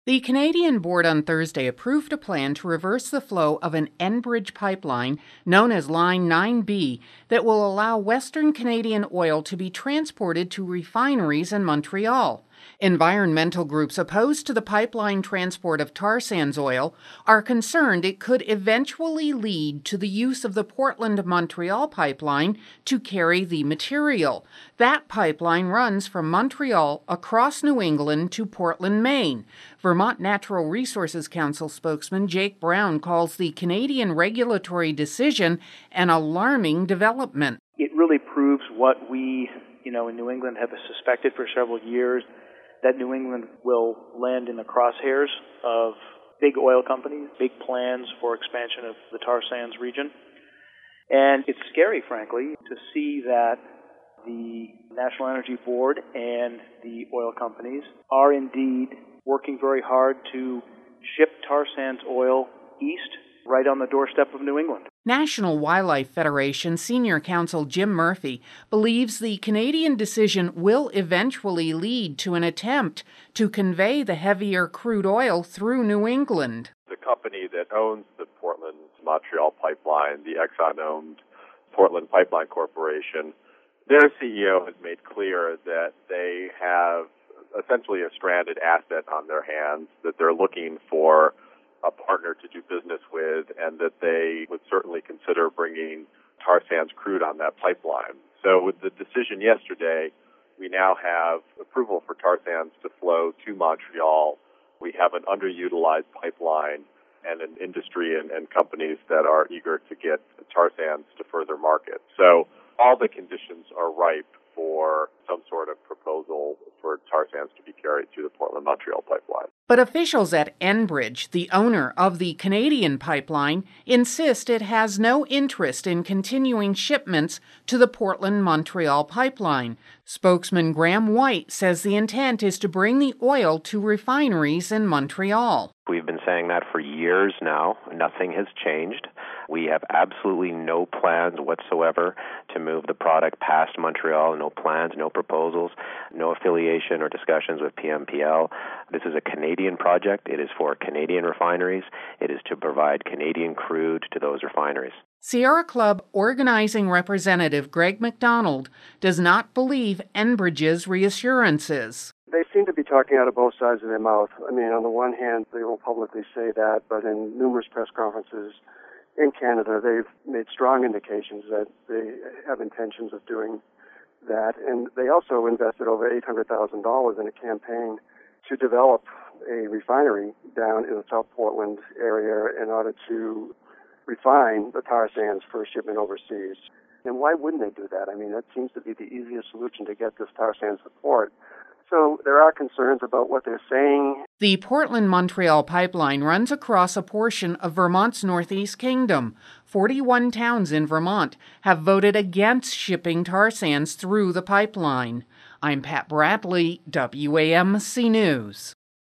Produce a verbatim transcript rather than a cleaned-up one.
The Canadian board on Thursday approved a plan to reverse the flow of an Enbridge pipeline known as Line nine B that will allow Western Canadian oil to be transported to refineries in Montreal. Environmental groups opposed to the pipeline transport of tar sands oil are concerned it could eventually lead to the use of the Portland-Montreal pipeline to carry the material. That pipeline runs from Montreal across New England to Portland, Maine. Vermont Natural Resources Council spokesman Jake Brown calls the Canadian regulatory decision an alarming development. It really proves what we, you know, in New England have suspected for several years, that New England will land in the crosshairs of big oil companies, big plans for expansion of the tar sands region. And it's scary, frankly, to see that the National Energy Board and the oil companies are indeed working very hard to ship tar sands oil east, right on the doorstep of New England. National Wildlife Federation Senior Counsel Jim Murphy believes the Canadian decision will eventually lead to an attempt to convey the heavier crude oil through New England. The company that owns the Portland-Montreal pipeline, the Exxon-owned Portland Pipeline Corporation, their C E O has made clear that they have essentially a stranded asset on their hands, that they're looking for a partner to do business with, and that they would certainly consider bringing tar sands crude on that pipeline. So with the decision yesterday, we now have approval for tar sands to flow to Montreal. We have an underutilized pipeline and an industry and, and companies that are eager to get tar sands to further market. So all the conditions are ripe for some sort of proposal for tar sands to be carried through the Portland-Montreal pipeline. But officials at Enbridge, the owner of the Canadian pipeline, insist it has no interest in continuing shipments to the Portland-Montreal pipeline. Spokesman Graham White says the intent is to bring the oil to refineries in Montreal. We've been saying that for years now. Nothing has changed. We have absolutely no plans whatsoever to move the product past Montreal. No plans, no proposals, no affiliation or discussions with P M P L. This is a Canadian project. It is for Canadian refineries. It is to provide Canadian crude to those refineries. Sierra Club organizing representative Greg McDonald does not believe Enbridge's reassurances. They seem to be talking out of both sides of their mouth. I mean, on the one hand, they will publicly say that, but in numerous press conferences in Canada, they've made strong indications that they have intentions of doing that. And they also invested over eight hundred thousand dollars in a campaign to develop a refinery down in the South Portland area in order to refine the tar sands for shipment overseas. And why wouldn't they do that? I mean, that seems to be the easiest solution to get this tar sands to port. So there are concerns about what they're saying. The Portland-Montreal pipeline runs across a portion of Vermont's Northeast Kingdom. forty-one towns in Vermont have voted against shipping tar sands through the pipeline. I'm Pat Bradley, W A M C News.